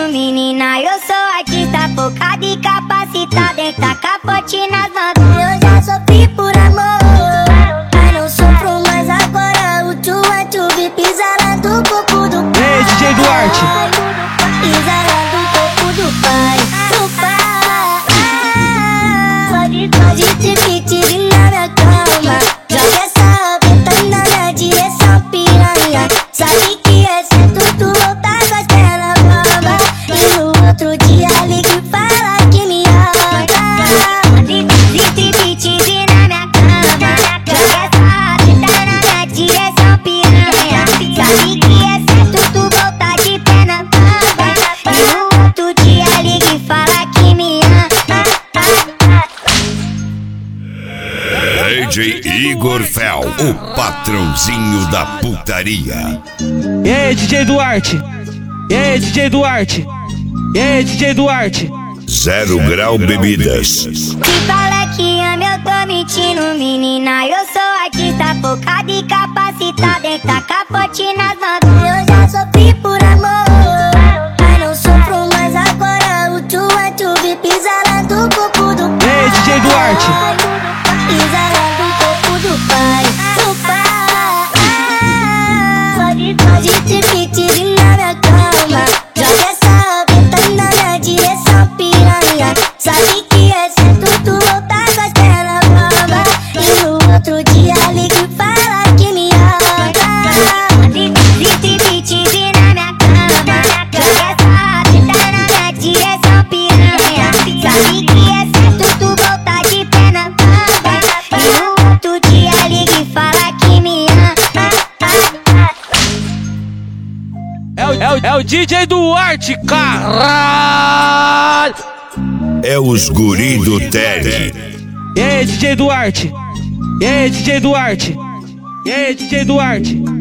mentindo, menina, eu sou artista focada e capacitada em tacar pote nas notas. Eu já sofri por amor, mas não sofro mais agora. O tchua-tchubi pisa lá do corpo do pai. Ei, DJ Duarte, Pisa lá do corpo do pai, do pai. Pode te pedir na minha cama, joga essa rabeta na minha direção, piranha. Sabe que é certo tu voltar com as pernas bamba, e no outro dia liga e fala que me ama. Te pedir na minha cama, joga essa rabeta na minha direção, piranha. Sabe que é certo tu voltar de perna bamba, e no outro dia liga e fala que me ama. DJ Igor Fel, o patrãozinho da putaria. e aí, DJ Duarte, e aí, DJ Duarte, e aí, DJ Duarte. 0 Grau Bebidas. Se fala que ama, eu tô mentindo, menina, eu sou artista focada e capacitada em tacar pote nas notas. Eu já sofri por amor, mas não sofro mais agora. O tchua-tchubi pisa lá do corpo do pai. Ei, DJ Duarte, Pisa lá do corpo do pai, do pai. Pode te pedir na minha cama, joga essa rabeta na minha direção, piranha. Sabe que é certo tu voltar com as pernas bamba, e no outro dia liga e fala que me ama. Te pedir na minha cama, joga essa rabeta na minha direção, piranha. Sabe que é certo tu voltar de perna bamba, e no outro dia liga e fala que me ama. é o DJ Duarte, caralho. É os guri do Terry. E aí, DJ Duarte, e aí, DJ Duarte, e aí, DJ Duarte.